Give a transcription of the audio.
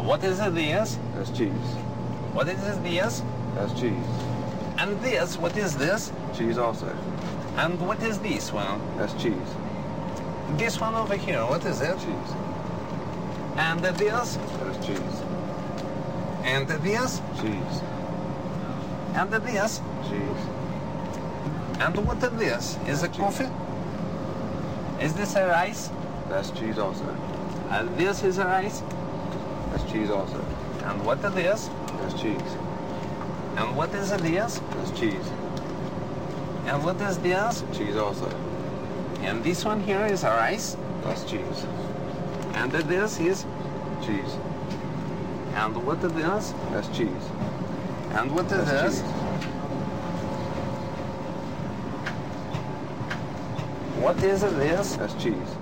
what is this? That's cheese. What is this? That's cheese. And this, what is this? Cheese also. And what is this one? That's cheese. This one over here, what is it? Cheese. And this? That's cheese. And this? Cheese. And this? Cheese. And what is this? Is it Cheese. coffee? Is this a rice? That's cheese also. And this is a rice? That's cheese also. And what is this? That's cheese. And what is this? That's cheese. And what is this? Cheese also. And this one here is a rice? That's cheese. And this is? Cheese. And what is this? That's cheese. And what is That's this? cheese. What is this? That's cheese.